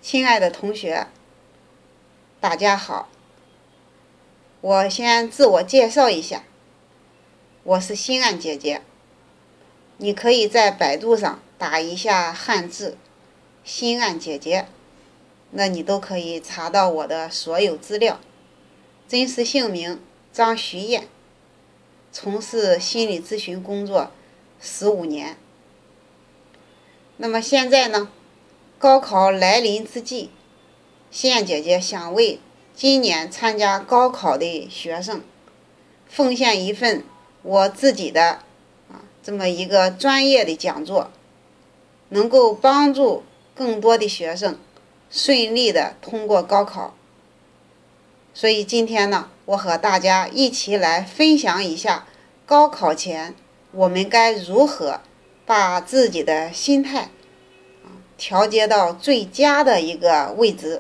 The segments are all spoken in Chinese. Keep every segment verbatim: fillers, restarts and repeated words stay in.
亲爱的同学，大家好，我先自我介绍一下，我是心安姐姐。你可以在百度上打一下汉字心安姐姐，那你都可以查到我的所有资料。真实姓名张徐燕，从事心理咨询工作十五年。那么现在呢，高考来临之际，心安姐姐想为今年参加高考的学生奉献一份我自己的啊这么一个专业的讲座，能够帮助更多的学生顺利的通过高考。所以今天呢，我和大家一起来分享一下高考前我们该如何把自己的心态调节到最佳的一个位置。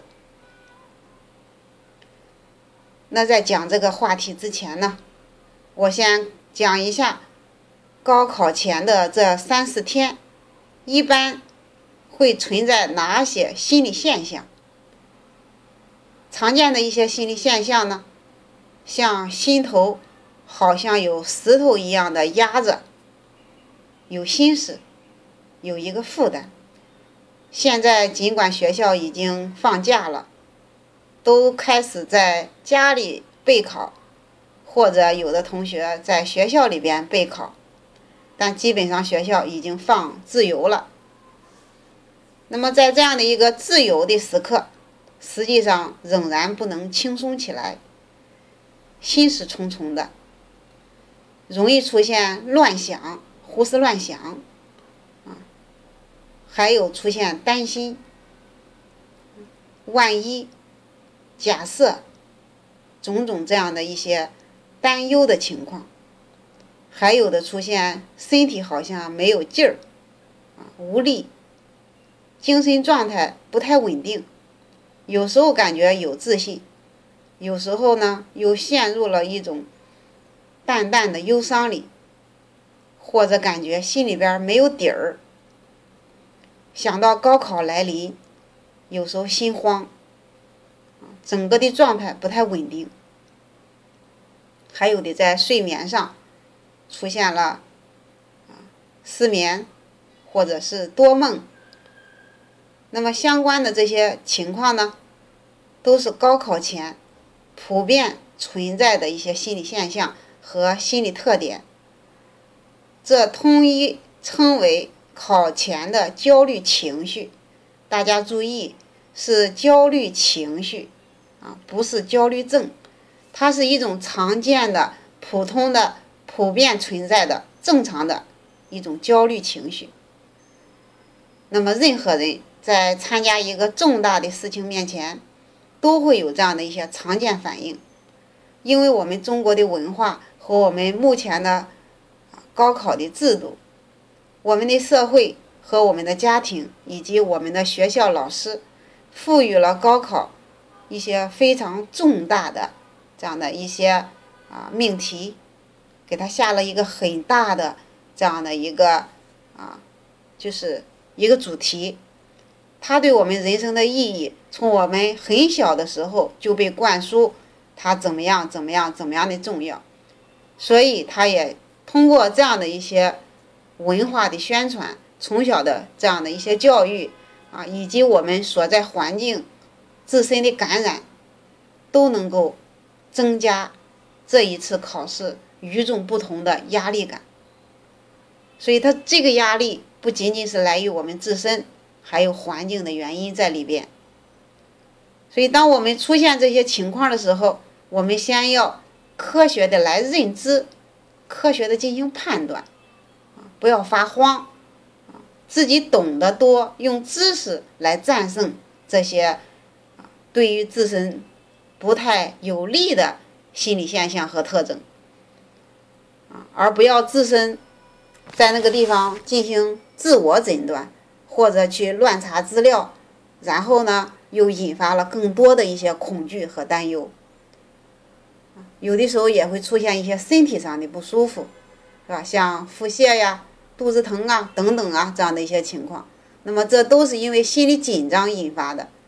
那在讲这个话题之前呢，我先讲一下高考前的这三四天一般会存在哪些心理现象。常见的一些心理现象呢，像心头好像有石头一样的压着，有心事，有一个负担。现在尽管学校已经放假了，都开始在家里备考，或者有的同学在学校里边备考，但基本上学校已经放自由了。那么在这样的一个自由的时刻，实际上仍然不能轻松起来，心事重重的，容易出现乱想、胡思乱想，啊，还有出现担心、万一、假设，种种这样的一些担忧的情况，还有的出现身体好像没有劲儿，啊，无力，精神状态不太稳定。有时候感觉有自信，有时候呢又陷入了一种淡淡的忧伤里，或者感觉心里边没有底儿。想到高考来临，有时候心慌，整个的状态不太稳定。还有的在睡眠上出现了失眠，或者是多梦。那么相关的这些情况呢，都是高考前普遍存在的一些心理现象和心理特点，这统一称为考前的焦虑情绪。大家注意，是焦虑情绪啊，不是焦虑症，它是一种常见的、普通的、普遍存在的、正常的一种焦虑情绪。那么任何人在参加一个重大的事情面前，都会有这样的一些常见反应。因为我们中国的文化和我们目前的高考的制度，我们的社会和我们的家庭以及我们的学校老师，赋予了高考一些非常重大的这样的一些啊命题，给它下了一个很大的这样的一个啊，就是一个主题。它对我们人生的意义，从我们很小的时候就被灌输它怎么样怎么样怎么样的重要。所以它也通过这样的一些文化的宣传，从小的这样的一些教育啊，以及我们所在环境自身的感染，都能够增加这一次考试与众不同的压力感。所以它这个压力不仅仅是来于我们自身，还有环境的原因在里边。所以当我们出现这些情况的时候，我们先要科学的来认知，科学的进行判断，不要发慌，自己懂得多，用知识来战胜这些对于自身不太有利的心理现象和特征，而不要自身在那个地方进行自我诊断，或者去乱查资料，然后呢又引发了更多的一些恐惧和担忧。有的时候也会出现一些身体上的不舒服，是吧？像腹泻呀、肚子疼啊等等啊这样的一些情况。那么这都是因为心理紧张引发的。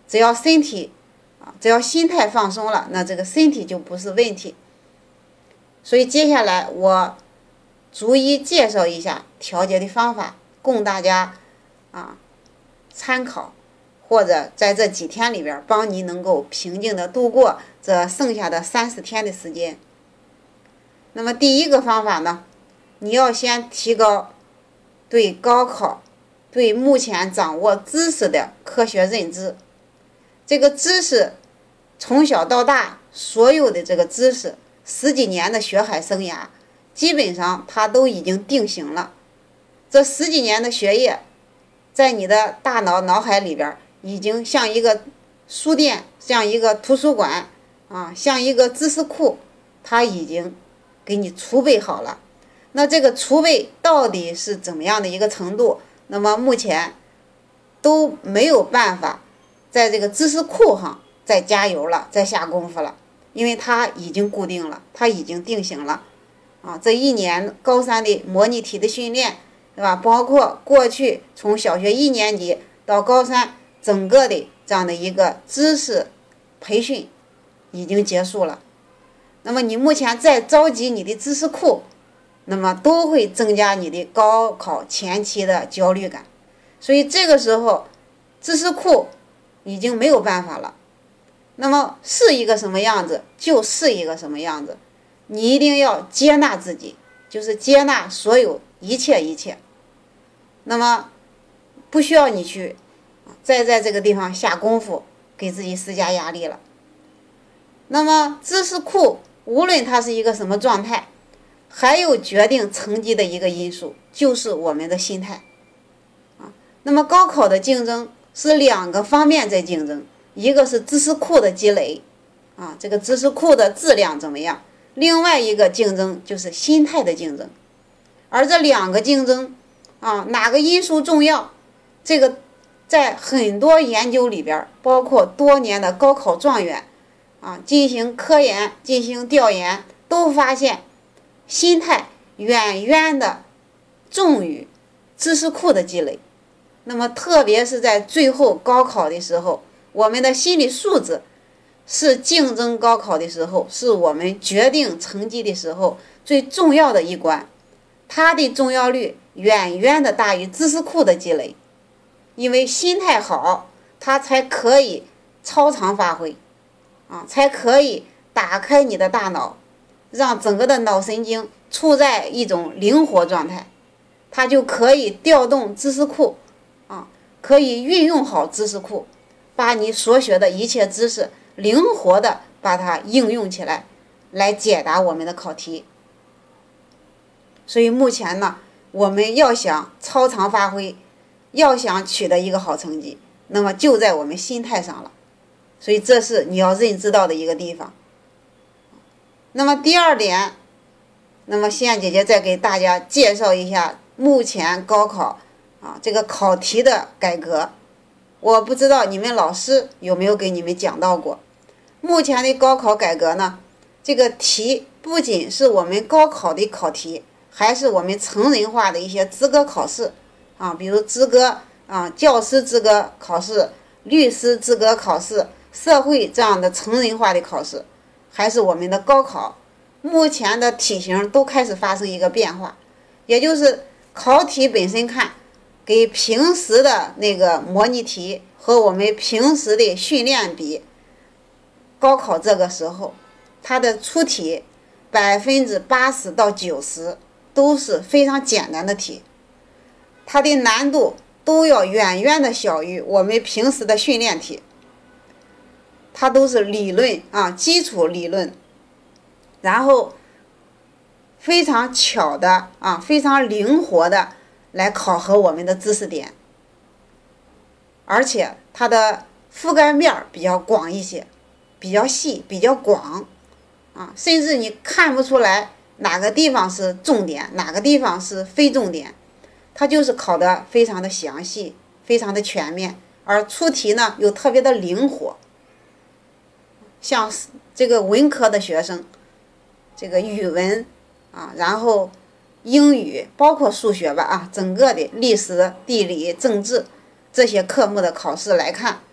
只要身体啊，只要心态放松了，那这个身体就不是问题。所以接下来我逐一介绍一下调节的方法，供大家啊参考，或者在这几天里边帮你能够平静的度过这剩下的三十天的时间。那么第一个方法呢，你要先提高对高考、对目前掌握知识的科学认知。这个知识从小到大所有的这个知识，十几年的学海生涯，基本上它都已经定型了。这十几年的学业，在你的大脑脑海里边已经像一个书店，像一个图书馆啊，像一个知识库，它已经给你储备好了。那这个储备到底是怎么样的一个程度？那么目前都没有办法在这个知识库上再加油了，再下功夫了，因为它已经固定了，它已经定型了啊。这一年高三的模拟题的训练，对吧？包括过去从小学一年级到高三整个的这样的一个知识培训已经结束了。那么你目前再召集你的知识库，那么都会增加你的高考前期的焦虑感。所以这个时候知识库已经没有办法了，那么是一个什么样子就是一个什么样子。你一定要接纳自己，就是接纳所有一切一切。那么不需要你去再在这个地方下功夫给自己施加压力了。那么知识库无论它是一个什么状态，还有决定成绩的一个因素，就是我们的心态啊。那么高考的竞争是两个方面在竞争，一个是知识库的积累啊，这个知识库的质量怎么样，另外一个竞争就是心态的竞争。而这两个竞争啊，哪个因素重要，这个在很多研究里边，包括多年的高考状元啊进行科研进行调研，都发现心态远远的重于知识库的积累。那么特别是在最后高考的时候，我们的心理素质是竞争高考的时候，是我们决定成绩的时候最重要的一关，它的重要率远远的大于知识库的积累。因为心态好，它才可以超常发挥啊，才可以打开你的大脑，让整个的脑神经处在一种灵活状态，它就可以调动知识库啊，可以运用好知识库，把你所学的一切知识灵活的把它应用起来，来解答我们的考题。所以目前呢，我们要想超常发挥，要想取得一个好成绩，那么就在我们心态上了。所以这是你要认知到的一个地方。那么第二点，那么西安姐姐再给大家介绍一下目前高考啊这个考题的改革。我不知道你们老师有没有给你们讲到过，目前的高考改革呢，这个题不仅是我们高考的考题，还是我们成人化的一些资格考试啊，比如资格啊教师资格考试、律师资格考试、社会这样的成人化的考试，还是我们的高考，目前的题型都开始发生一个变化。也就是考题本身看，给平时的那个模拟题和我们平时的训练比，高考这个时候它的出题百分之八十到九十都是非常简单的题，它的难度都要远远的小于我们平时的训练题，它都是理论啊，基础理论，然后非常巧的啊，非常灵活的来考核我们的知识点，而且它的覆盖面比较广一些，比较细，比较广啊，甚至你看不出来哪个地方是重点，哪个地方是非重点，它就是考得非常的详细，非常的全面，而出题呢又特别的灵活。像这个文科的学生，这个语文啊，然后英语，包括数学吧啊，整个的历史、地理、政治这些科目的考试来看，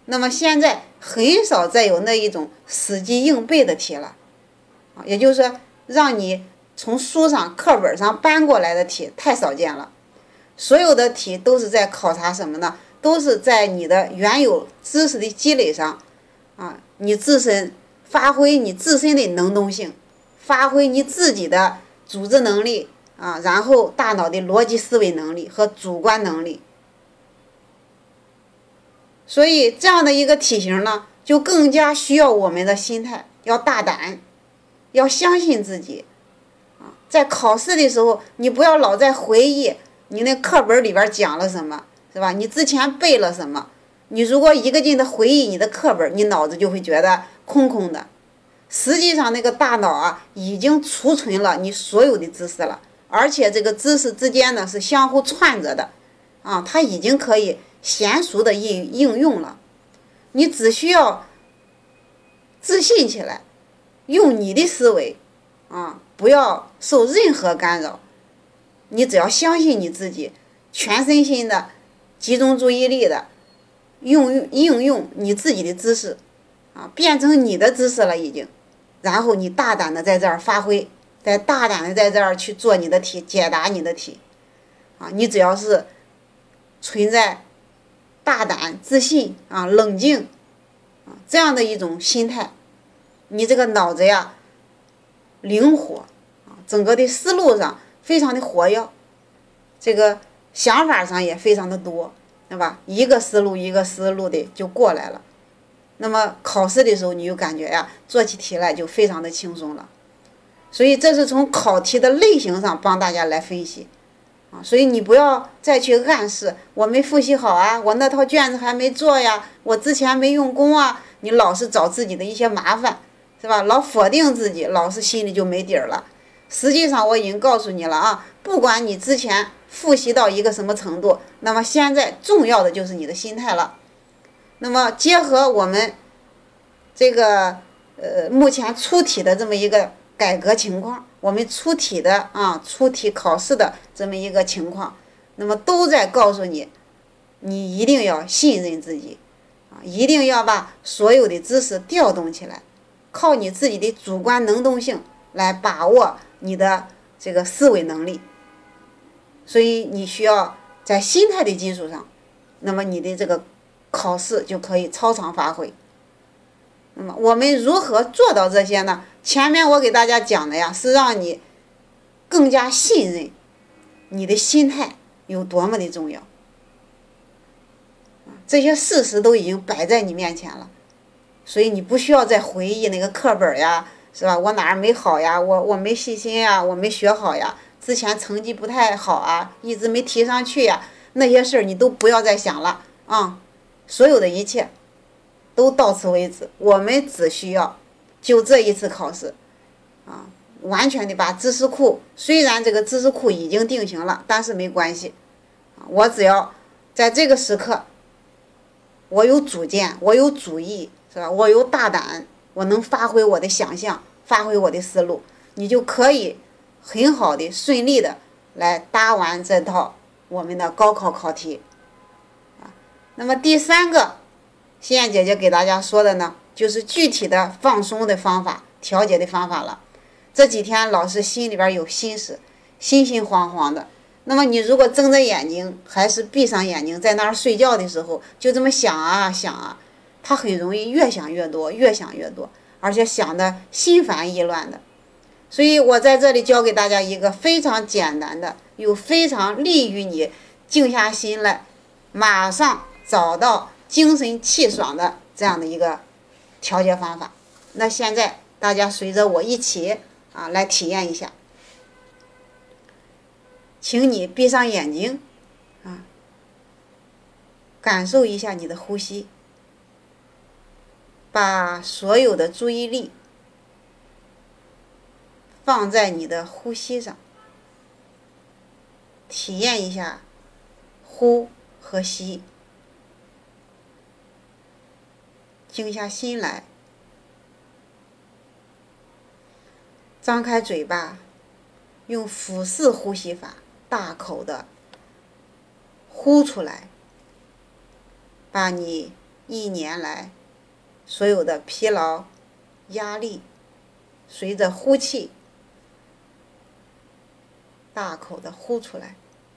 那么现在很少再有那一种死记硬背的题了，啊，也就是说让你从书上课本上搬过来的题太少见了。所有的题都是在考察什么呢？都是在你的原有知识的积累上，啊，你自身发挥你自身的能动性，发挥你自己的组织能力啊，然后大脑的逻辑思维能力和主观能力。所以这样的一个题型呢，就更加需要我们的心态要大胆，要相信自己啊。在考试的时候，你不要老在回忆你那课本里边讲了什么，是吧？你之前背了什么？你如果一个劲的回忆你的课本，你脑子就会觉得空空的。实际上，那个大脑啊，已经储存了你所有的知识了，而且这个知识之间呢是相互串着的，啊，它已经可以娴熟的应应用了。你只需要自信起来，用你的思维，啊，不要受任何干扰。你只要相信你自己，全身心的集中注意力的用应用你自己的知识，啊，变成你的知识了已经。然后你大胆的在这儿发挥，再大胆的在这儿去做你的题，解答你的题，啊，你只要是存在大胆、自信啊、冷静啊这样的一种心态，你这个脑子呀灵活啊，整个的思路上非常的活跃，这个想法上也非常的多，对吧？一个思路一个思路的就过来了。那么考试的时候，你就感觉呀，做起题来就非常的轻松了。所以这是从考题的类型上帮大家来分析啊。所以你不要再去暗示我没复习好啊，我那套卷子还没做呀，我之前没用功啊，你老是找自己的一些麻烦，是吧？老否定自己，老是心里就没底儿了。实际上我已经告诉你了啊，不管你之前复习到一个什么程度，那么现在重要的就是你的心态了。那么结合我们这个呃目前出题的这么一个改革情况，我们出题的啊出题考试的这么一个情况，那么都在告诉你，你一定要信任自己啊，一定要把所有的知识调动起来，靠你自己的主观能动性来把握你的这个思维能力。所以你需要在心态的基础上，那么你的这个考试就可以超常发挥。那么我们如何做到这些呢？前面我给大家讲的呀，是让你更加信任你的心态有多么的重要。这些事实都已经摆在你面前了，所以你不需要再回忆那个课本呀，是吧？我哪儿没好呀？我我没细心呀，我没学好呀，之前成绩不太好啊，一直没提上去呀，那些事儿你都不要再想了啊！所有的一切都到此为止，我们只需要就这一次考试啊，完全的把知识库，虽然这个知识库已经定型了，但是没关系啊，我只要在这个时刻，我有主见，我有主意，是吧？我有大胆，我能发挥我的想象，发挥我的思路，你就可以很好的顺利的来答完这套我们的高考考题啊。那么第三个心妍姐姐给大家说的呢，就是具体的放松的方法，调节的方法了。这几天老师心里边有心事，心心慌慌的，那么你如果睁着眼睛还是闭上眼睛在那儿睡觉的时候，就这么想啊想啊，他很容易越想越多，越想越多，而且想的心烦意乱的。所以我在这里教给大家一个非常简单的，又非常利于你静下心来，马上找到精神气爽的这样的一个调节方法。那现在大家随着我一起啊来体验一下，请你闭上眼睛啊，感受一下你的呼吸，把所有的注意力放在你的呼吸上，体验一下呼和吸，静下心来，张开嘴巴，用腹式呼吸法大口的呼出来，把你一年来所有的疲劳、压力，随着呼气，大口的呼出来，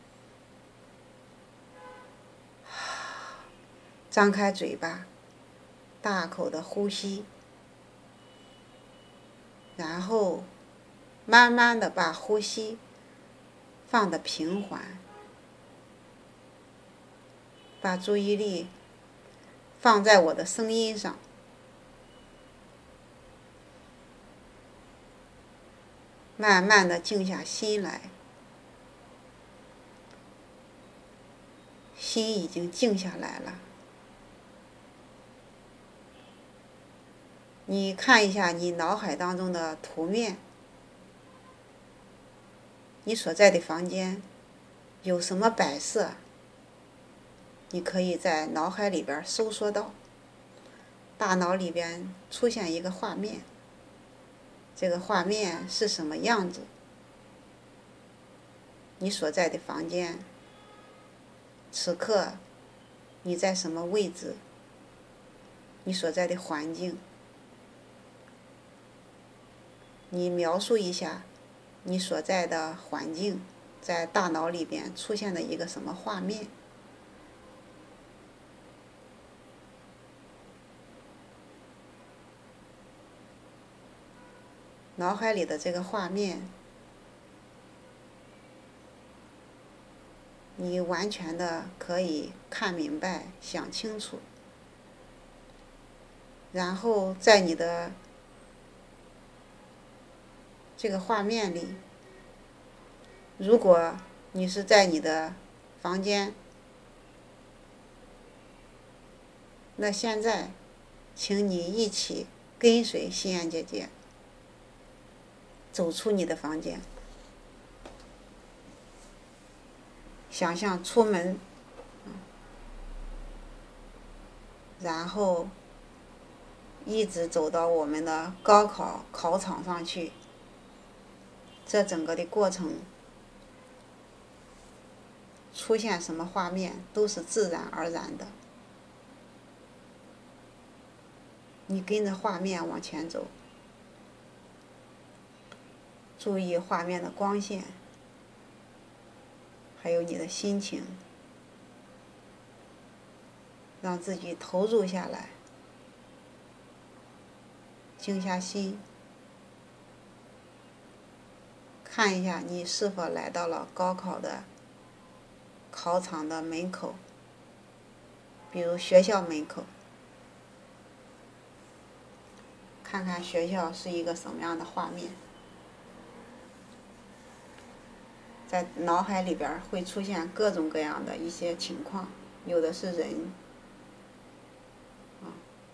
张开嘴巴，大口的呼吸，然后慢慢的把呼吸放得平缓，把注意力放在我的声音上，慢慢的静下心来，心已经静下来了。你看一下你脑海当中的图面，你所在的房间有什么摆设，你可以在脑海里边搜索到，大脑里边出现一个画面，这个画面是什么样子？你所在的房间，此刻你在什么位置？你所在的环境，你描述一下你所在的环境在大脑里边出现的一个什么画面？脑海里的这个画面，你完全的可以看明白、想清楚，然后在你的这个画面里，如果你是在你的房间，那现在请你一起跟随心安姐姐走出你的房间，想象出门，然后一直走到我们的高考考场上去。这整个的过程出现什么画面都是自然而然的，你跟着画面往前走，注意画面的光线，还有你的心情，让自己投入下来，静下心，看一下你是否来到了高考的考场的门口，比如学校门口，看看学校是一个什么样的画面，在脑海里边会出现各种各样的一些情况，有的是人，啊，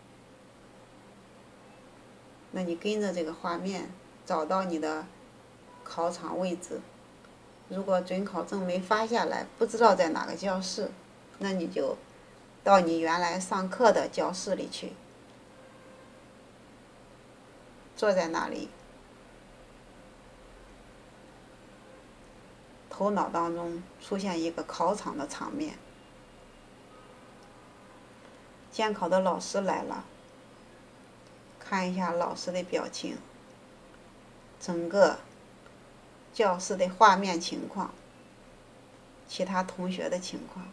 那你跟着这个画面找到你的考场位置，如果准考证没发下来，不知道在哪个教室，那你就到你原来上课的教室里去，坐在那里，头脑当中出现一个考场的场面，监考的老师来了，看一下老师的表情，整个教室的画面情况，其他同学的情况，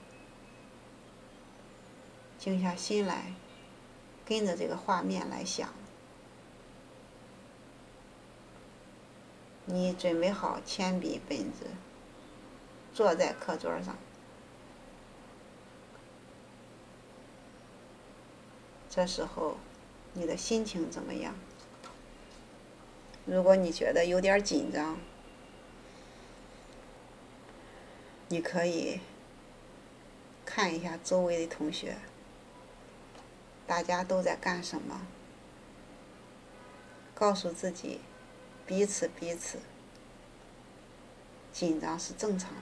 静下心来，跟着这个画面来想。你准备好铅笔本子，坐在课桌上，这时候你的心情怎么样？如果你觉得有点紧张，你可以看一下周围的同学，大家都在干什么，告诉自己彼此彼此，紧张是正常的。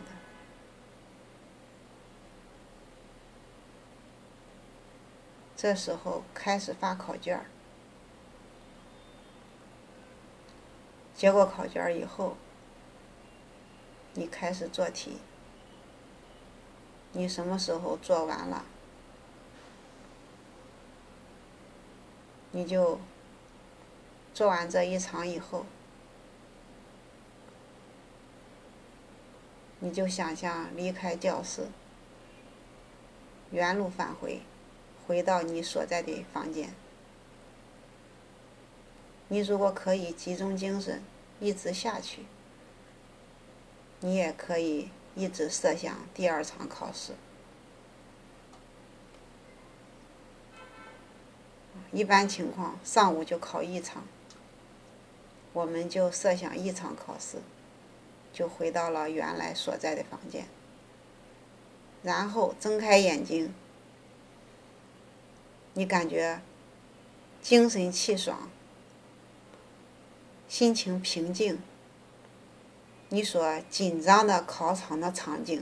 这时候开始发考卷，结果考卷以后，你开始做题，你什么时候做完了， 你就做完这一场以后，你就想象离开教室，原路返回，回到你所在的房间。你如果可以集中精神一直下去，你也可以一直设想第二场考试。一般情况上午就考一场，我们就设想一场考试，就回到了原来所在的房间，然后睁开眼睛，你感觉精神气爽，心情平静，你所紧张的考场的场景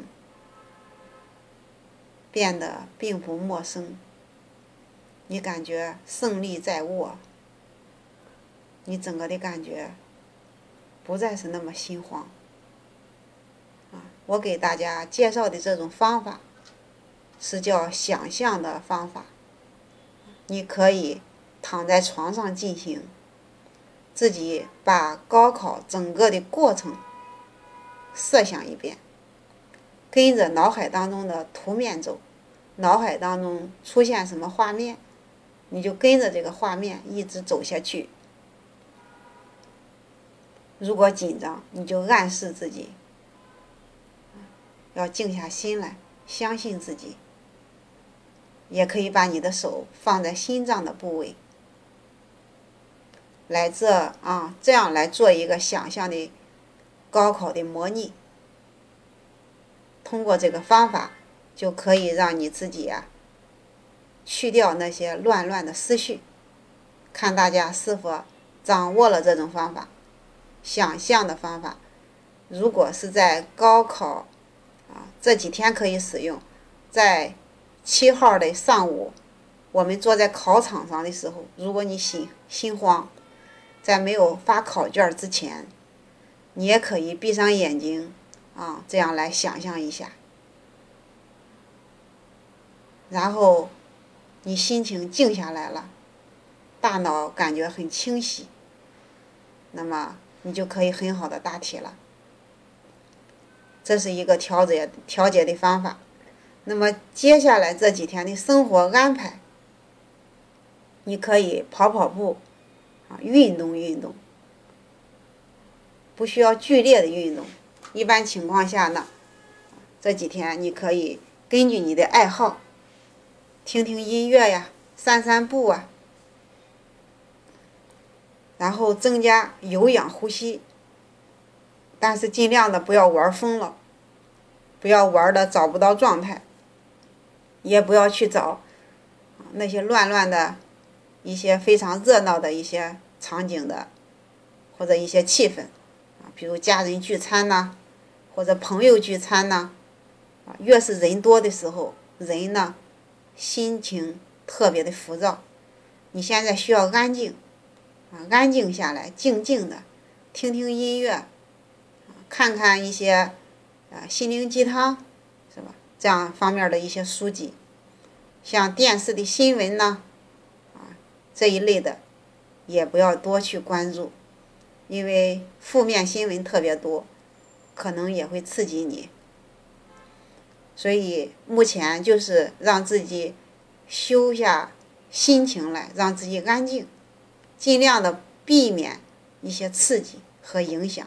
变得并不陌生，你感觉胜利在握，你整个的感觉不再是那么心慌。啊，我给大家介绍的这种方法是叫想象的方法，你可以躺在床上进行，自己把高考整个的过程设想一遍，跟着脑海当中的图面走，脑海当中出现什么画面，你就跟着这个画面一直走下去。如果紧张，你就暗示自己要静下心来，相信自己。也可以把你的手放在心脏的部位，来这啊这样来做一个想象的高考的模拟。通过这个方法，就可以让你自己啊去掉那些乱乱的思绪。看大家是否掌握了这种方法，想象的方法。如果是在高考啊这几天可以使用，在七号的上午，我们坐在考场上的时候，如果你心心慌，在没有发考卷之前，你也可以闭上眼睛啊，这样来想象一下，然后你心情静下来了，大脑感觉很清晰，那么你就可以很好的答题了。这是一个调节调节的方法。那么接下来这几天的生活安排，你可以跑跑步啊，运动运动，不需要剧烈的运动。一般情况下呢，这几天你可以根据你的爱好，听听音乐呀，散散步啊，然后增加有氧呼吸，但是尽量的不要玩疯了，不要玩的找不到状态，也不要去找那些乱乱的一些非常热闹的一些场景的或者一些气氛啊，比如家人聚餐呐，或者朋友聚餐呐，啊，越是人多的时候，人呢心情特别的浮躁。你现在需要安静啊，安静下来，静静的听听音乐，看看一些啊心灵鸡汤，是吧？这样方面的一些书籍，像电视的新闻呢，啊这一类的，也不要多去关注，因为负面新闻特别多，可能也会刺激你。所以目前就是让自己休下心情来，让自己安静，尽量的避免一些刺激和影响。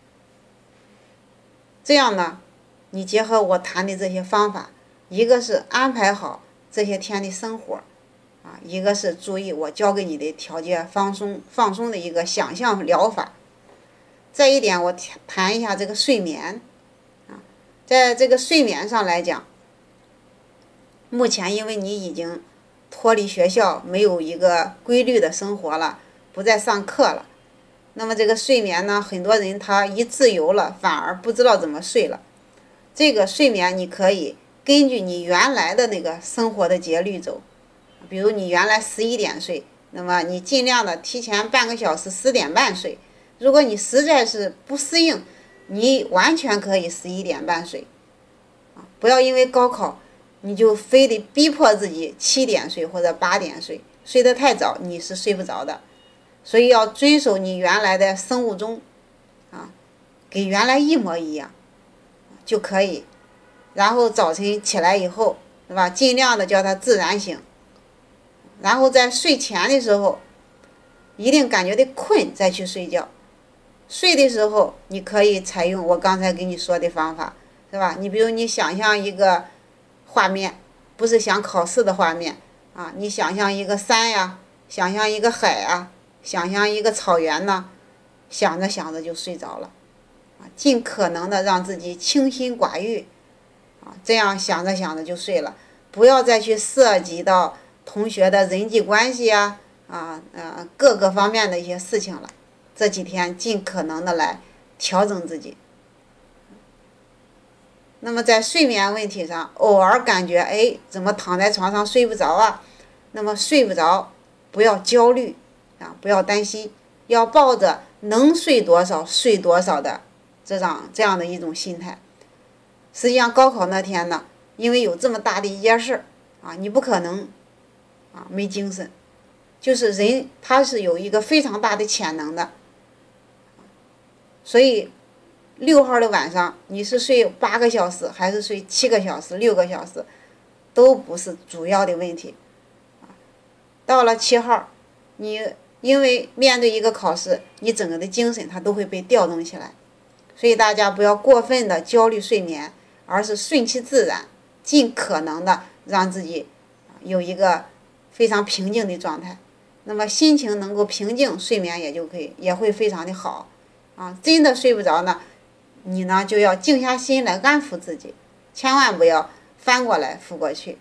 这样呢，你结合我谈的这些方法，一个是安排好这些天的生活啊，一个是注意我教给你的调节放松放松的一个想象疗法。再一点，我谈一下这个睡眠啊，在这个睡眠上来讲，目前因为你已经脱离学校，没有一个规律的生活了，不再上课了，那么这个睡眠呢，很多人他一自由了，反而不知道怎么睡了。这个睡眠你可以根据你原来的那个生活的节律走，比如你原来十一点睡，那么你尽量的提前半个小时十点半睡。如果你实在是不适应，你完全可以十一点半睡啊！不要因为高考你就非得逼迫自己七点睡或者八点睡，睡得太早你是睡不着的。所以要遵守你原来的生物钟啊，跟原来一模一样就可以。然后早晨起来以后，是吧？尽量的叫它自然醒。然后在睡前的时候，一定感觉得困再去睡觉。睡的时候，你可以采用我刚才给你说的方法，是吧？你比如你想象一个画面，不是想考试的画面啊，你想象一个山呀，想象一个海啊，想象一个草原呐，想着想着就睡着了啊，尽可能的让自己清心寡欲啊，这样想着想着就睡了，不要再去涉及到同学的人际关系呀，啊呃各个方面的一些事情了。这几天尽可能的来调整自己。那么在睡眠问题上，偶尔感觉哎怎么躺在床上睡不着啊？那么睡不着，不要焦虑啊，不要担心，要抱着能睡多少睡多少的这样这样的一种心态。实际上高考那天呢，因为有这么大的一件事啊，你不可能啊没精神，就是人他是有一个非常大的潜能的。所以六号的晚上你是睡八个小时还是睡七个小时六个小时都不是主要的问题。到了七号，你因为面对一个考试，你整个的精神它都会被调动起来，所以大家不要过分的焦虑睡眠，而是顺其自然，尽可能的让自己有一个非常平静的状态。那么心情能够平静，睡眠也就可以也会非常的好。啊，真的睡不着呢，你呢就要静下心来安抚自己，千万不要翻过来覆过去，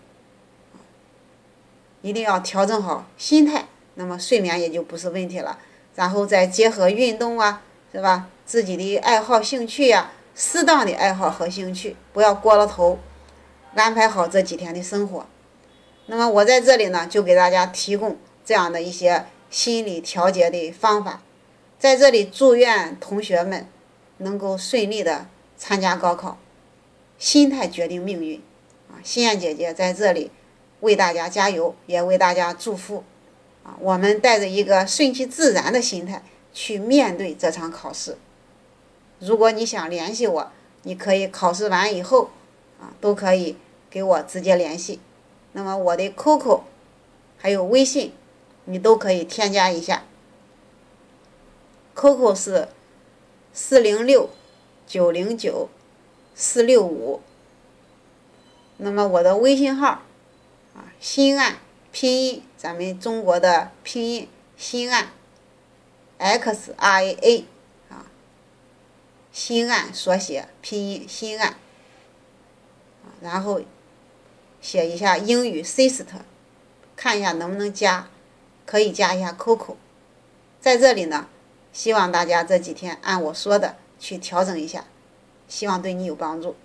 一定要调整好心态，那么睡眠也就不是问题了。然后再结合运动啊，是吧？自己的爱好兴趣呀、啊，适当的爱好和兴趣，不要过了头，安排好这几天的生活。那么我在这里呢，就给大家提供这样的一些心理调节的方法。在这里祝愿同学们能够顺利的参加高考，心态决定命运啊！心燕姐姐在这里为大家加油，也为大家祝福啊！我们带着一个顺其自然的心态去面对这场考试。如果你想联系我，你可以考试完以后啊，都可以给我直接联系。那么我的 Q Q 还有微信，你都可以添加一下。Q Q 是四零六九零九四六五，那么我的微信号啊，新岸拼音，咱们中国的拼音新岸 X R A A 啊，新岸缩写拼音新岸，然后写一下英语 sister， 看一下能不能加，可以加一下 Q Q。在这里呢，希望大家这几天按我说的去调整一下，希望对你有帮助。